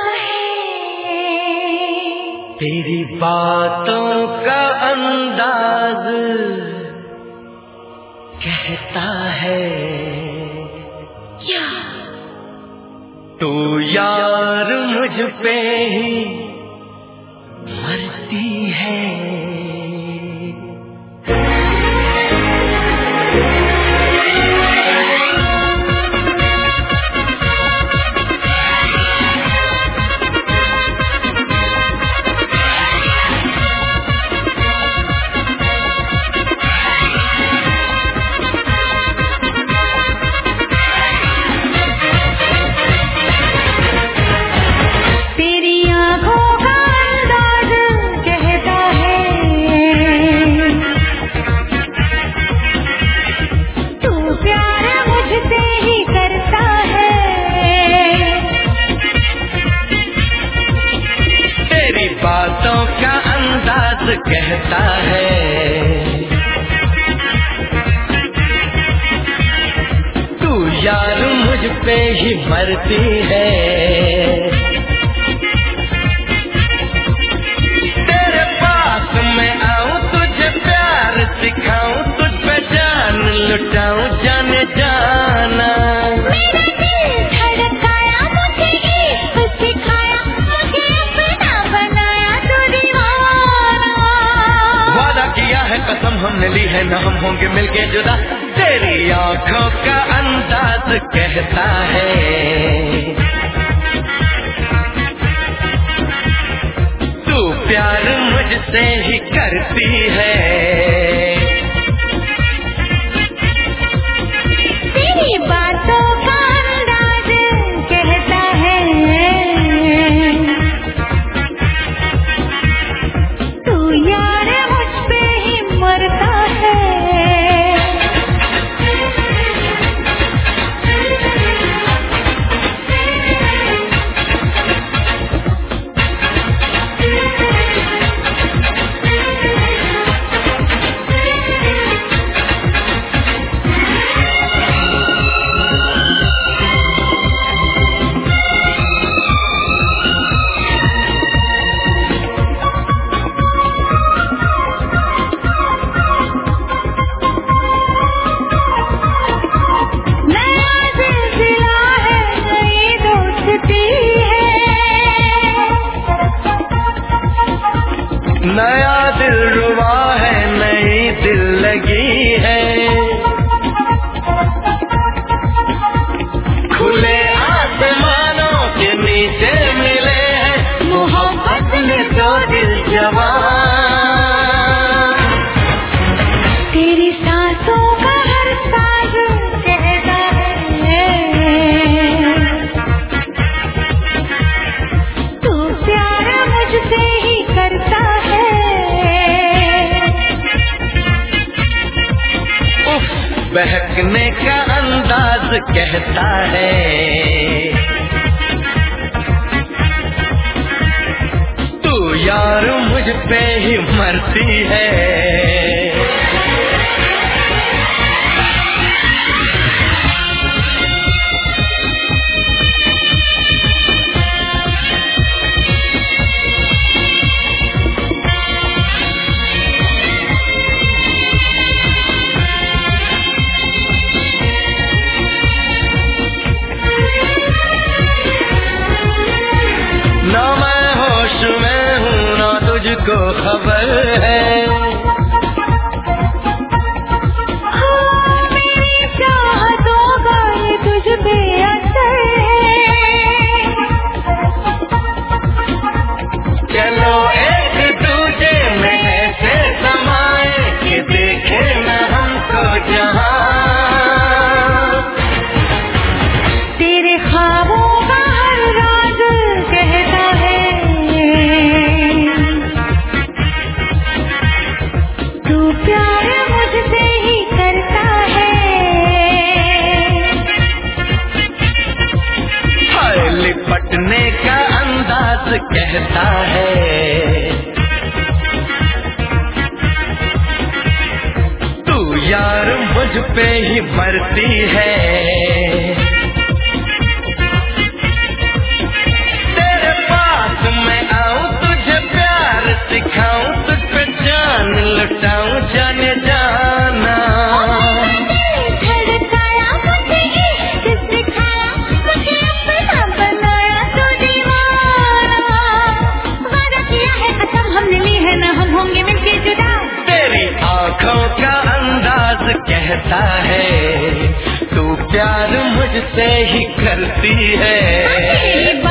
है। तेरी बातों का अंदाज कहता है क्या तू यार मुझ पे ही मरती है। कहता है तू यार मुझ पे ही मरती है। तेरे पास मैं आऊं तुझे प्यार सिखाऊं तुझ पे जान लुटाऊं जाने जाना। कसम हमने ली है न हम होंगे मिलके जुदा। तेरी आंखों का अंदाज कहता है तू प्यार मुझसे ही करती है। तेरी बातों का अंदाज कहता है तू यार मुझ पे ही मरता है। नया दिल रुबा है नई दिल लगी है। खुले आसमानों के नीचे मिले हैं मोहब्बत में दो दिल जवान। तेरी सांसों का हर साज कहता है तू प्यार मुझसे ही करता है। बहकने का अंदाज कहता है तू यार मुझ पे ही मरती है। ना मैं होश में हूँ ना तुझको खबर है। मेरी चाहतों का ये तुझ पे असर है। चलो एक दूजे में ऐसे समाए कि देखे न हमको जहाँ। तेरे ख्वाबों का हर राज कहता है तू प्यार मुझसे ही करता है। हाय लिपटने का अंदाज कहता है तू यार मुझ पे ही मरती है। तेरे कहता है तू प्यार मुझसे ही करती है।